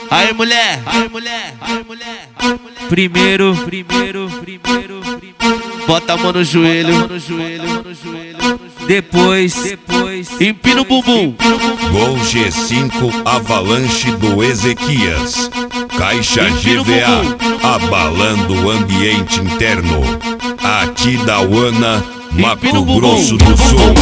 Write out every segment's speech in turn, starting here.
Aí mulher, Primeiro, bota a mão no joelho, depois, empina o bumbum. Gol G5 Avalanche do Ezequias. Caixa GVA abalando o ambiente interno. Aqui da Uana, Mato Grosso do Sul.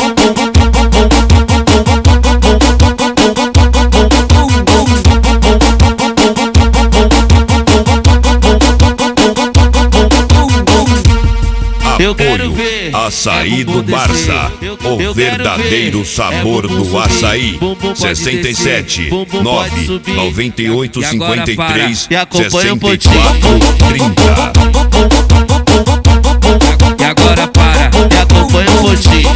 Eu quero ver Açaí do Barça, o verdadeiro sabor do açaí. 67 9 98 53 64 30. e agora para, e acompanha o potinho.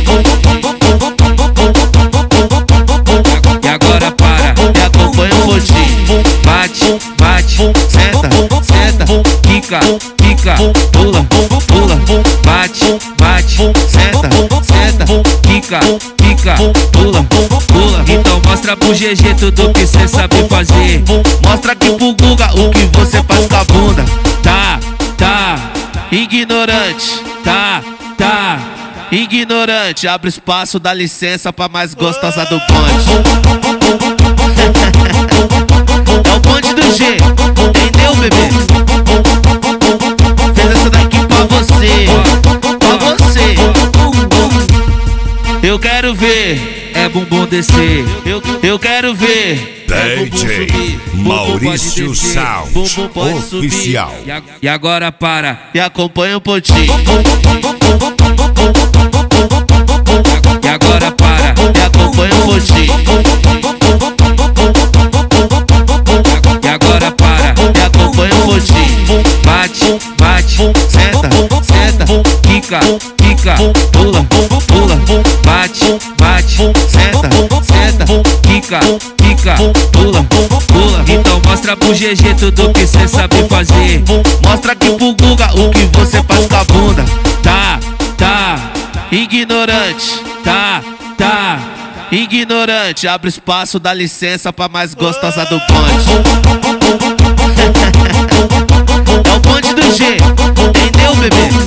e agora para, E acompanha o potinho. bate, Senta, quica, pula, bate, senta, quica, pula. então mostra pro GG tudo que cê sabe fazer. Mostra aqui pro Guga o que você faz com a bunda. Tá, Ignorante, ignorante, abre espaço, dá licença pra mais gostosa do bonde. É o bonde do G, entendeu, bebê? Fez essa daqui pra você, Eu quero ver, é bumbum descer, eu quero ver. DJ Maurício Sound Oficial. e agora para, E acompanha o potinho. e agora para, E acompanha o potinho. e agora para, E acompanha o potinho. bate, Senta, quica, pula, bate, senta, quica, pula. então mostra pro GG tudo que cê sabe fazer. Mostra aqui pro Guga o que você faz com a bunda. Tá, Ignorante, ignorante, abre espaço, dá licença pra mais gostosa do bonde. É o bonde do G, entendeu, bebê?